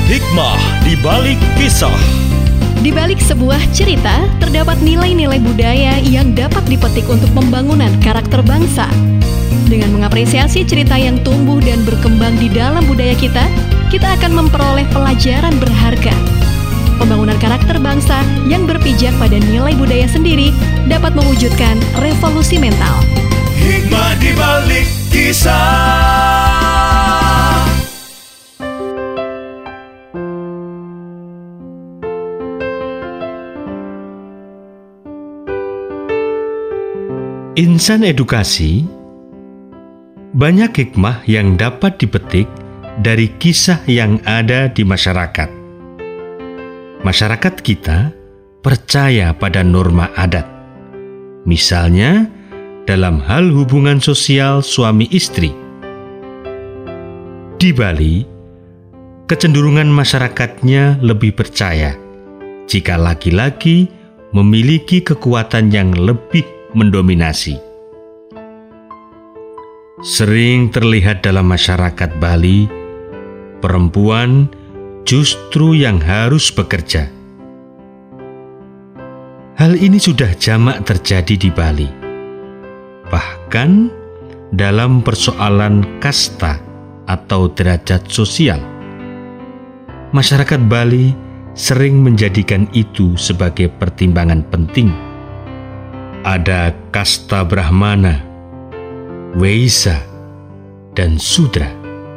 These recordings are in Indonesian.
Hikmah di balik kisah. Di balik sebuah cerita, terdapat nilai-nilai budaya yang dapat dipetik untuk pembangunan karakter bangsa. Dengan mengapresiasi cerita yang tumbuh dan berkembang di dalam budaya kita akan memperoleh pelajaran berharga. Pembangunan karakter bangsa yang berpijak pada nilai budaya sendiri dapat mewujudkan revolusi mental. Hikmah di balik kisah. Insan edukasi, banyak hikmah yang dapat dipetik dari kisah yang ada di masyarakat. Masyarakat kita percaya pada norma adat. Misalnya, dalam hal hubungan sosial suami istri. Di Bali, kecenderungan masyarakatnya lebih percaya jika laki-laki memiliki kekuatan yang lebih mendominasi. Sering terlihat dalam masyarakat Bali, perempuan justru yang harus bekerja. Hal ini sudah jamak terjadi di Bali. Bahkan dalam persoalan kasta atau derajat sosial, masyarakat Bali sering menjadikan itu sebagai pertimbangan penting. Ada kasta Brahmana, Waisa, dan Sudra.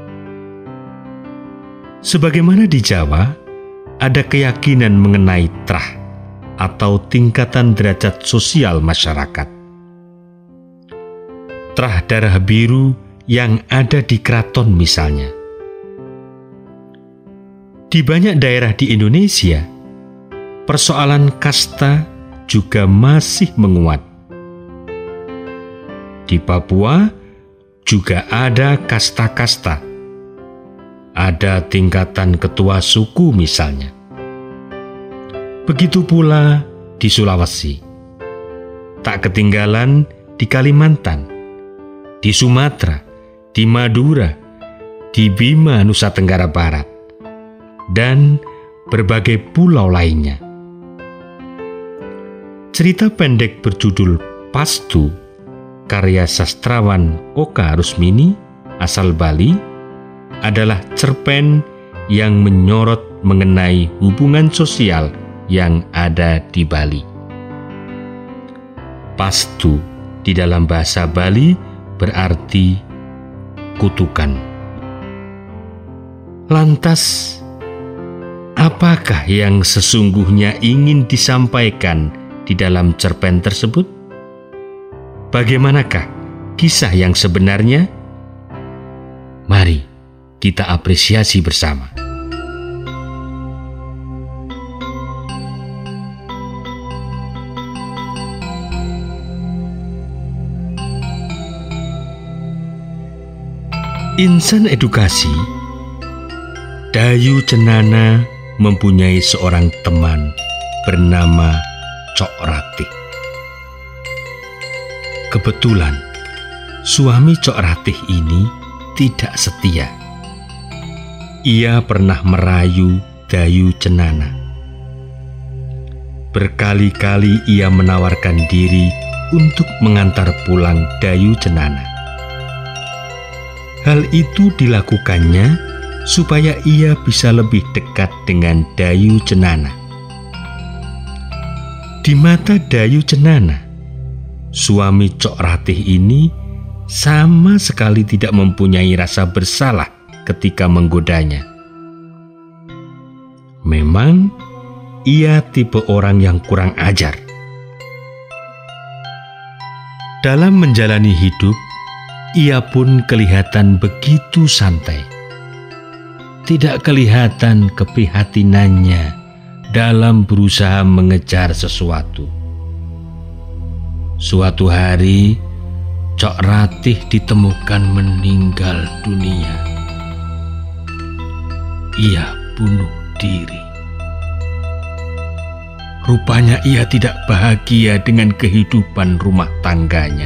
Sebagaimana di Jawa, ada keyakinan mengenai trah atau tingkatan derajat sosial masyarakat. Trah darah biru yang ada di keraton misalnya. Di banyak daerah di Indonesia, persoalan kasta juga masih menguat. Di Papua juga ada kasta-kasta. Ada tingkatan ketua suku misalnya. Begitu pula di Sulawesi. Tak ketinggalan di Kalimantan, di Sumatera, di Madura, di Bima, Nusa Tenggara Barat, dan berbagai pulau lainnya. Cerita pendek berjudul Pastu, karya sastrawan Oka Rusmini, asal Bali, adalah cerpen yang menyorot mengenai hubungan sosial yang ada di Bali. Pastu di dalam bahasa Bali berarti kutukan. Lantas, apakah yang sesungguhnya ingin disampaikan di dalam cerpen tersebut? Bagaimanakah kisah yang sebenarnya? Mari kita apresiasi bersama. Insan edukasi, Dayu Cenana mempunyai seorang teman bernama Cok Ratih. Kebetulan, suami Cok Ratih ini tidak setia. Ia pernah merayu Dayu Cenana. Berkali-kali ia menawarkan diri untuk mengantar pulang Dayu Cenana. Hal itu dilakukannya supaya ia bisa lebih dekat dengan Dayu Cenana. Di mata Dayu Cenana, suami Cok Ratih ini sama sekali tidak mempunyai rasa bersalah ketika menggodanya. Memang ia tipe orang yang kurang ajar. Dalam menjalani hidup, ia pun kelihatan begitu santai. Tidak kelihatan keprihatinannya dalam berusaha mengejar sesuatu. Suatu hari, Cok Ratih ditemukan meninggal dunia. Ia bunuh diri. Rupanya ia tidak bahagia dengan kehidupan rumah tangganya.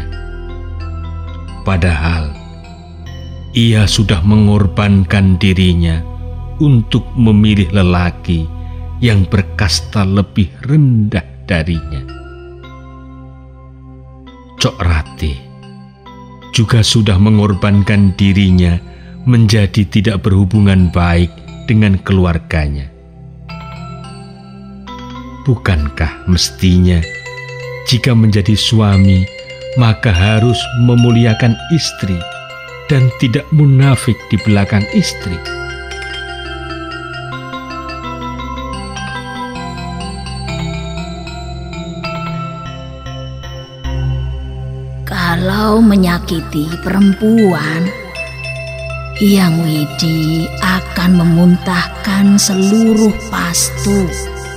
Padahal ia sudah mengorbankan dirinya untuk memilih lelaki yang berkasta lebih rendah darinya. Cok Ratih juga sudah mengorbankan dirinya menjadi tidak berhubungan baik dengan keluarganya. Bukankah mestinya jika menjadi suami maka harus memuliakan istri dan tidak munafik di belakang istri? Kalau menyakiti perempuan, Hyang Widi akan memuntahkan seluruh pastu.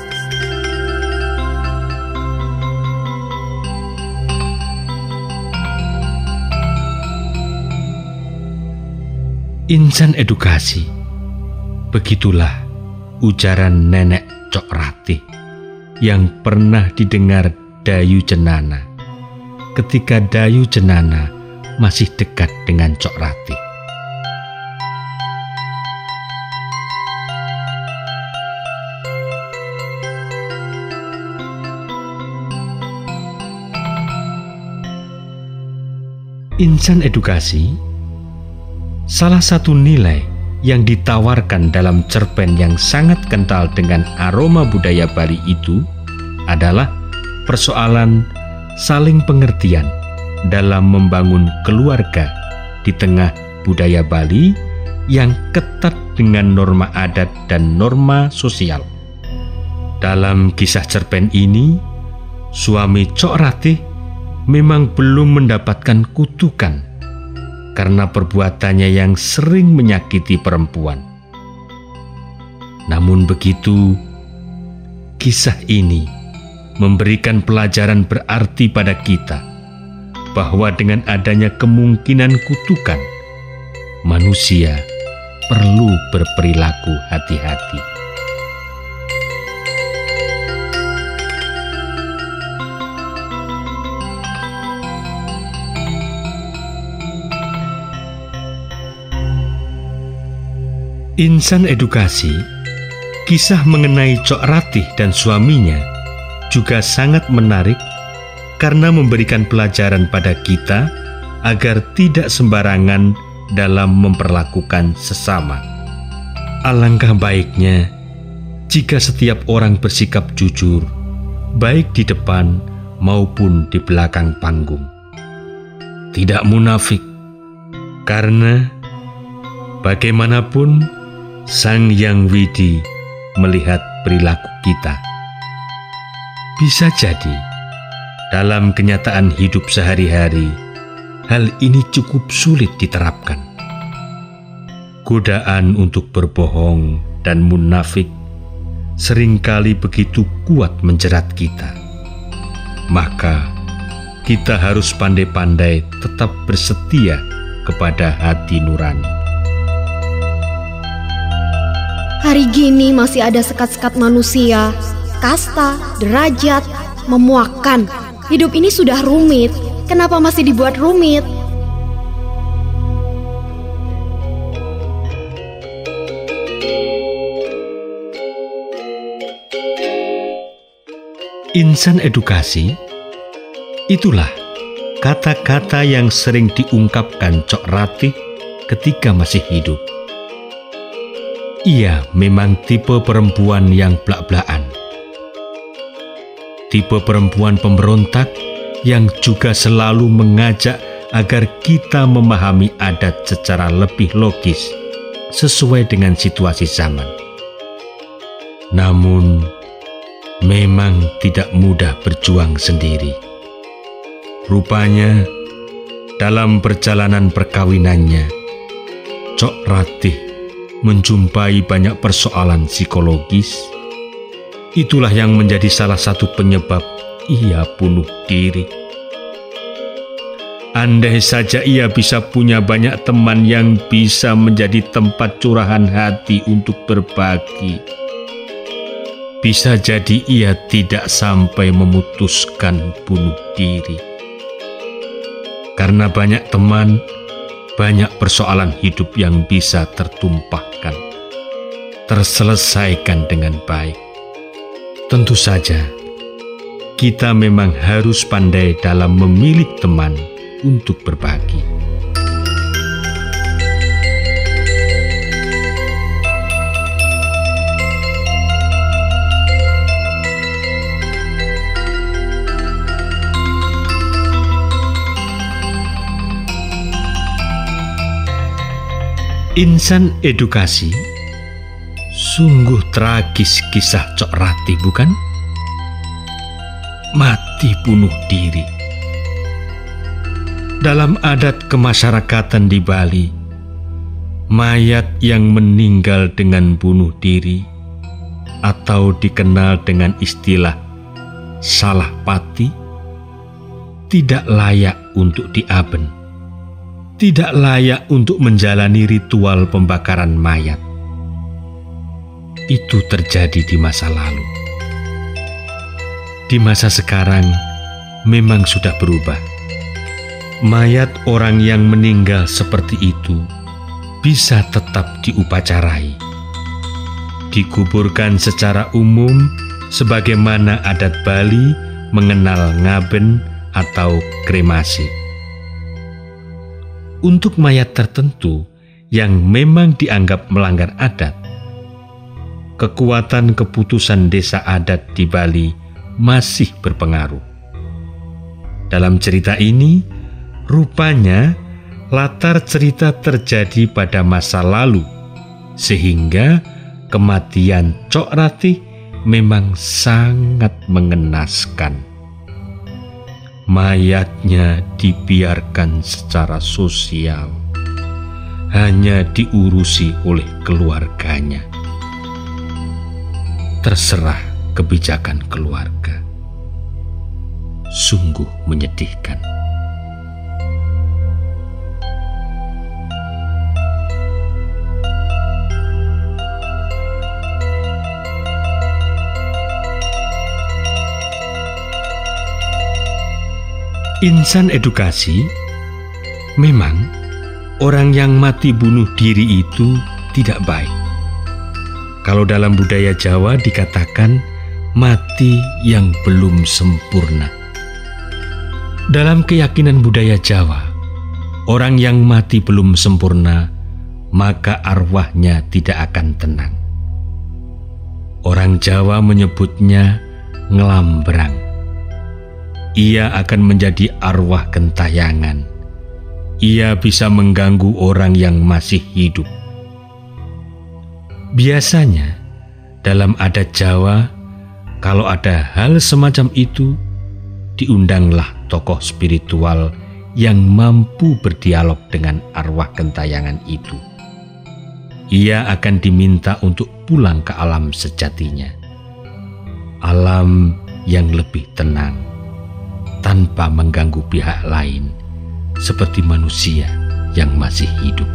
Insan edukasi, begitulah ujaran nenek Cok Ratih yang pernah didengar Dayu Cenana ketika Dayu Cenana masih dekat dengan Cok Ratih. Insan edukasi, salah satu nilai yang ditawarkan dalam cerpen yang sangat kental dengan aroma budaya Bali itu adalah persoalan saling pengertian dalam membangun keluarga di tengah budaya Bali yang ketat dengan norma adat dan norma sosial. Dalam kisah cerpen ini, suami Cok Ratih memang belum mendapatkan kutukan karena perbuatannya yang sering menyakiti perempuan. Namun begitu, kisah ini memberikan pelajaran berarti pada kita bahwa dengan adanya kemungkinan kutukan, manusia perlu berperilaku hati-hati. Insan edukasi, kisah mengenai Cok Ratih dan suaminya juga sangat menarik karena memberikan pelajaran pada kita agar tidak sembarangan dalam memperlakukan sesama. Alangkah baiknya jika setiap orang bersikap jujur, baik di depan maupun di belakang panggung. Tidak munafik, karena bagaimanapun Sang Hyang Widi melihat perilaku kita. Bisa jadi dalam kenyataan hidup sehari-hari hal ini cukup sulit diterapkan. Godaan untuk berbohong dan munafik seringkali begitu kuat menjerat kita. Maka kita harus pandai-pandai tetap bersetia kepada hati nurani. Hari gini masih ada sekat-sekat manusia, kasta, derajat, memuakkan. Hidup ini sudah rumit, kenapa masih dibuat rumit? Insan edukasi, itulah kata-kata yang sering diungkapkan Cok Ratih ketika masih hidup. Ia memang tipe perempuan yang blak-blakan. Tipe perempuan pemberontak yang juga selalu mengajak agar kita memahami adat secara lebih logis sesuai dengan situasi zaman. Namun, memang tidak mudah berjuang sendiri. Rupanya, dalam perjalanan perkawinannya, Cok Ratih menjumpai banyak persoalan psikologis. Itulah yang menjadi salah satu penyebab ia bunuh diri. Andai saja ia bisa punya banyak teman yang bisa menjadi tempat curahan hati untuk berbagi, bisa jadi ia tidak sampai memutuskan bunuh diri. Karena banyak teman, banyak persoalan hidup yang bisa tertumpahkan. terselesaikan dengan baik. Tentu saja, kita memang harus pandai dalam memilih teman untuk berbagi. Insan edukasi, sungguh tragis kisah Cok Ratih, bukan? Mati bunuh diri. Dalam adat kemasyarakatan di Bali, mayat yang meninggal dengan bunuh diri atau dikenal dengan istilah salah pati tidak layak untuk diaben, tidak layak untuk menjalani ritual pembakaran mayat. Itu terjadi di masa lalu. Di masa sekarang memang sudah berubah. Mayat orang yang meninggal seperti itu bisa tetap diupacarai, dikuburkan secara umum sebagaimana adat Bali mengenal ngaben atau kremasi. Untuk mayat tertentu yang memang dianggap melanggar adat, kekuatan keputusan desa adat di Bali masih berpengaruh. Dalam cerita ini, rupanya latar cerita terjadi pada masa lalu, sehingga kematian Cok Ratih memang sangat mengenaskan. Mayatnya dibiarkan secara sosial, hanya diurusi oleh keluarganya. Terserah kebijakan keluarga. Sungguh menyedihkan. Insan edukasi, memang orang yang mati bunuh diri itu tidak baik. Kalau dalam budaya Jawa dikatakan mati yang belum sempurna. Dalam keyakinan budaya Jawa, orang yang mati belum sempurna, maka arwahnya tidak akan tenang. Orang Jawa menyebutnya ngelambrang. Ia akan menjadi arwah gentayangan. Ia bisa mengganggu orang yang masih hidup. Biasanya, dalam adat Jawa, kalau ada hal semacam itu, diundanglah tokoh spiritual yang mampu berdialog dengan arwah gentayangan itu. Ia akan diminta untuk pulang ke alam sejatinya. Alam yang lebih tenang, tanpa mengganggu pihak lain, seperti manusia yang masih hidup.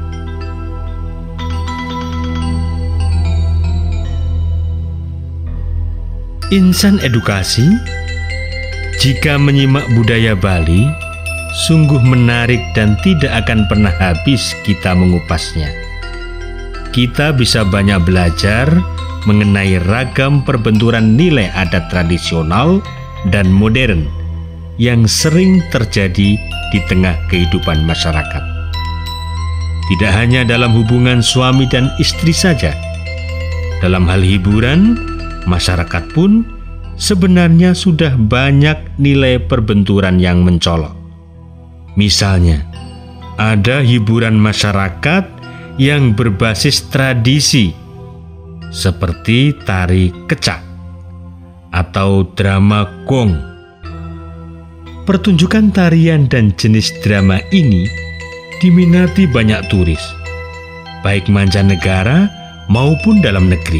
Insan edukasi, jika menyimak budaya Bali, sungguh menarik dan tidak akan pernah habis kita mengupasnya. Kita bisa banyak belajar mengenai ragam perbenturan nilai adat tradisional dan modern yang sering terjadi di tengah kehidupan masyarakat. Tidak hanya dalam hubungan suami dan istri saja. Dalam hal hiburan, masyarakat pun sebenarnya sudah banyak nilai perbenturan yang mencolok. Misalnya, ada hiburan masyarakat yang berbasis tradisi seperti tari kecak atau drama gong. Pertunjukan tarian dan jenis drama ini diminati banyak turis, baik mancanegara maupun dalam negeri.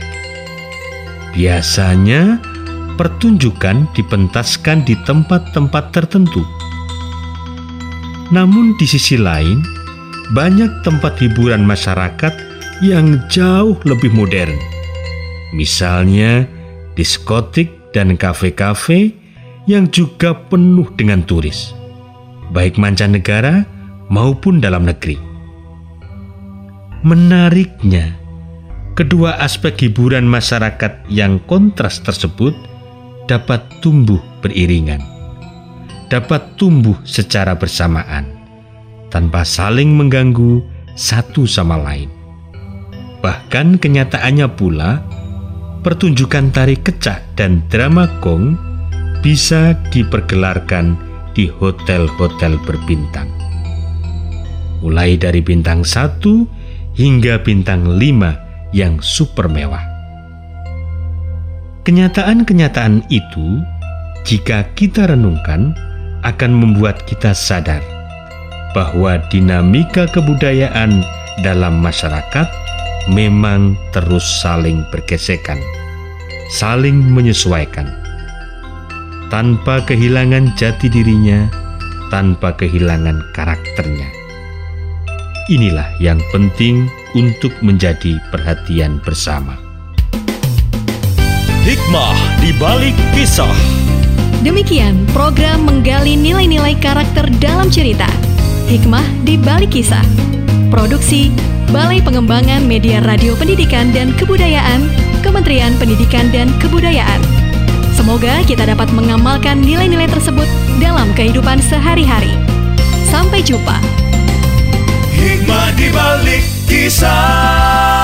Biasanya pertunjukan dipentaskan di tempat-tempat tertentu. Namun di sisi lain, banyak tempat hiburan masyarakat yang jauh lebih modern. Misalnya diskotik dan kafe-kafe yang juga penuh dengan turis, baik mancanegara maupun dalam negeri. Menariknya, kedua aspek hiburan masyarakat yang kontras tersebut dapat tumbuh beriringan, dapat tumbuh secara bersamaan, tanpa saling mengganggu satu sama lain. Bahkan kenyataannya pula, pertunjukan tari kecak dan drama gong bisa dipergelarkan di hotel-hotel berbintang. Mulai dari bintang 1 hingga bintang 5 yang super mewah. Kenyataan-kenyataan itu, jika kita renungkan, akan membuat kita sadar bahwa dinamika kebudayaan dalam masyarakat memang terus saling bergesekan, saling menyesuaikan, tanpa kehilangan jati dirinya, tanpa kehilangan karakternya. Inilah yang penting untuk menjadi perhatian bersama. Hikmah di balik kisah. Demikian program menggali nilai-nilai karakter dalam cerita. Hikmah di balik kisah. Produksi Balai Pengembangan Media Radio Pendidikan dan Kebudayaan, Kementerian Pendidikan dan Kebudayaan. Semoga kita dapat mengamalkan nilai-nilai tersebut dalam kehidupan sehari-hari. Sampai jumpa. Hikmah di balik kisah.